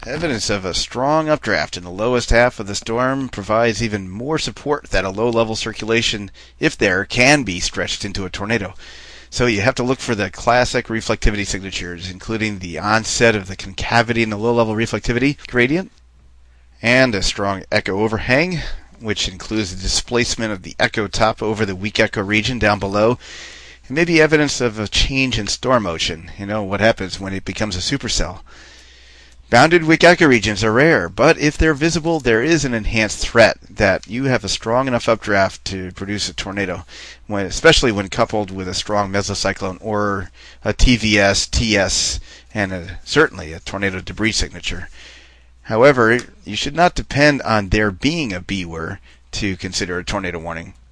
Evidence of a strong updraft in the lowest half of the storm provides even more support that a low-level circulation, if there, can be stretched into a tornado. So you have to look for the classic reflectivity signatures, including the onset of the concavity in the low-level reflectivity gradient, and a strong echo overhang, which includes the displacement of the echo top over the weak echo region down below, and maybe evidence of a change in storm motion. You know, what happens when it becomes a supercell. Bounded weak echo regions are rare, but if they're visible, there is an enhanced threat that you have a strong enough updraft to produce a tornado, especially when coupled with a strong mesocyclone or a TVS, TS, and certainly a tornado debris signature. However, you should not depend on there being a BWER to consider a tornado warning.